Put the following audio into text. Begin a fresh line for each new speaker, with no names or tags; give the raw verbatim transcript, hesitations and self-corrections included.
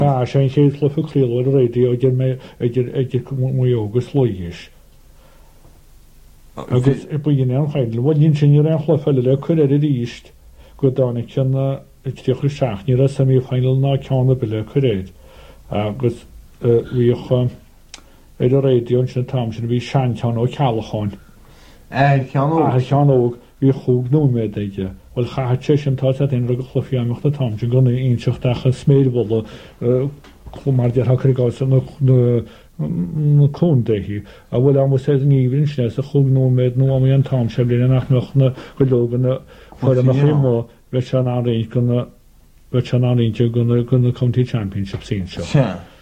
A sé sé chlufa clíil a radio idir mé idir idir mú agus lois. Agus i buine an chaid le bhíonn sin ar an chlufa le chuir ar ríist go dánig sin tíochú seaachní a sa mí fáinil ná ceanna bile churéid. Agus bhí chu idir a radio sin tam sin bhí seanteán ó cealacháin. Cheanóg bhí chúg nóméid ige. Wel chaite sin tá in rug chlufiaach na tam sin gona inseachtacha sméadhla chumar dear hacar gáil na cóndéhí a bhfuil am sé níhrin sne a chúg nóméid nó am an tam se bliana nach na go logan na chuir nach mó le se an áréint gona le se an áréinte gona gona County Championship sin seo.